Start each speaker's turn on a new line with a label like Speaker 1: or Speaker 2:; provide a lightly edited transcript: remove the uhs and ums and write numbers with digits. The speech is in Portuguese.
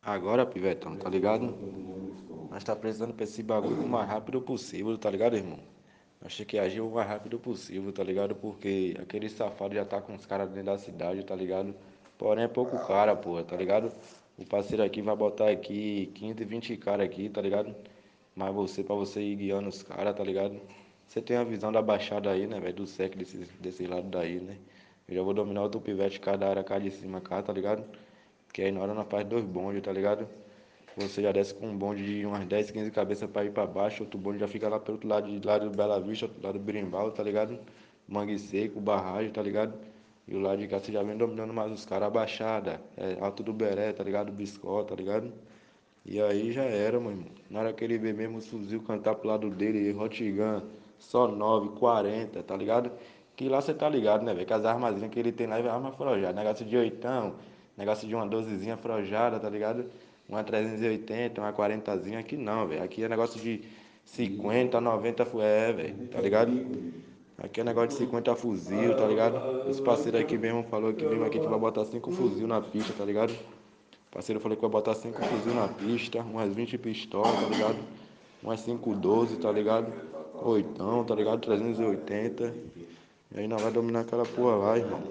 Speaker 1: Agora, pivetão, tá ligado? Nós tá precisando pra esse bagulho o mais rápido possível, tá ligado, irmão? Nós tem que agir o mais rápido possível, tá ligado? Porque aquele safado já tá com os caras dentro da cidade, tá ligado? Porém é pouco cara, porra, tá ligado? O parceiro aqui vai botar aqui 15, 20 caras aqui, tá ligado? Mas você, pra você ir guiando os caras, tá ligado? Você tem a visão da baixada aí, né, velho? Do SEC desse lado daí, né? Eu já vou dominar outro pivete cada área cá de cima cá, tá ligado? Que aí na hora nós faz dois bondes, tá ligado? Você já desce com um bonde de umas 10, 15 cabeças pra ir pra baixo, outro bonde já fica lá pelo outro lado, de lado do Bela Vista, outro lado do Berimbau, tá ligado? Mangue Seco, Barragem, tá ligado? E o lado de cá você já vem dominando mais os caras, a Baixada, Alto do Beré, tá ligado? Biscó, tá ligado? E aí já era, meu irmão. Na hora que ele vê mesmo os fuzil cantar pro lado dele, Hotgun, só 9, 40, tá ligado? Que lá você tá ligado, né, velho? Que as armazinhas que ele tem lá é arma forjada. Negócio de oitão, negócio de uma 12zinha forjada, tá ligado? Uma 380, uma 40zinha. Aqui não, velho. Aqui é negócio de 50, 90, velho, tá ligado? Aqui é negócio de 50 fuzil, tá ligado? Os parceiros aqui mesmo falou que mesmo aqui a gente vai botar 5 fuzil na pista, tá ligado? O parceiro falou que vai botar 5 fuzil na pista, umas 20 pistolas, tá ligado? Umas 512, tá ligado? Oitão, tá ligado? 380. E aí nós vai dominar aquela porra lá, irmão.